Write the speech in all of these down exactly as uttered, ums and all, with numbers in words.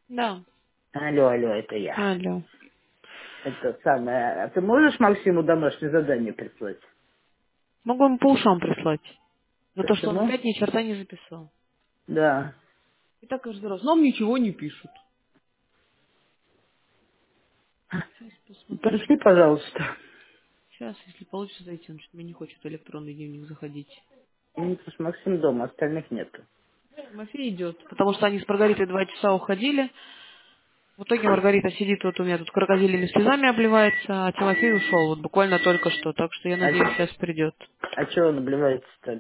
Да. Алло, алло, это я. Алло. Это самое... А ты можешь Максиму домашнее задание прислать? Могу ему по ушам прислать. Но то, что он Почему? опять ни черта не записал. Да. И так каждый раз. Нам ничего не пишут. Сейчас посмотрю. Пришли, пожалуйста. Сейчас, если получится зайти, он что-то мне не хочет в электронный дневник заходить. Ну, потому что Максим дома, остальных нету. Тимофей идет, потому что они с Маргаритой два часа уходили. В итоге Маргарита сидит вот у меня тут крокодилями слезами обливается, а Тимофей ушел вот буквально только что. Так что я А, надеюсь, сейчас придет. а чего он обливается-то?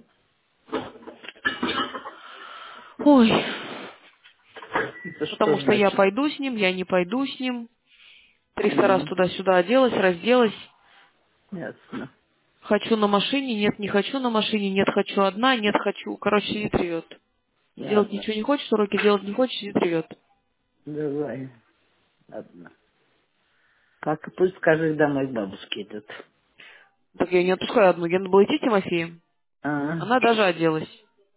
Ой, Это что потому что я значит? пойду с ним, я не пойду с ним. Триста раз М, туда-сюда оделась, разделась. ясно, Хочу на машине, нет, не хочу на машине, нет, хочу одна, нет, хочу. Короче, сидит ревет. Делать ладно. ничего не хочет, уроки делать не хочет, сидит ревет. Давай, ладно. Как пусть скажи, домой к бабушке идет. Так я не отпускаю одну. Я надо было идти с Тимофеем. А, Она даже оделась.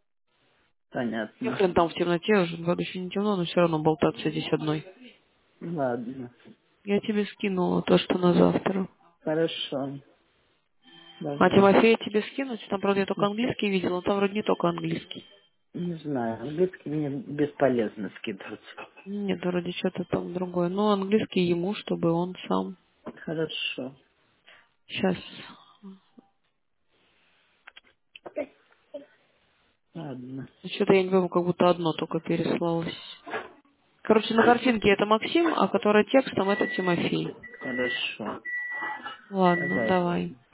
Я понятно. хрен там в темноте уже, правда, еще не темно, но все равно болтаться здесь одной. Ладно. Я тебе скинула то, что на завтра. Хорошо. А Давай. Тимофея тебе скинуть? Там, правда, я только английский видела, но там вроде не только английский. Не знаю, английский мне бесполезно скидывать. Нет, вроде что-то там другое. Ну, английский ему, чтобы он сам. Хорошо. Сейчас. Ладно. Что-то я не пойму, как будто одно только переслалось. Короче, на картинке это Максим, а которая текстом это Тимофей. Хорошо. Ладно, Давай. давай.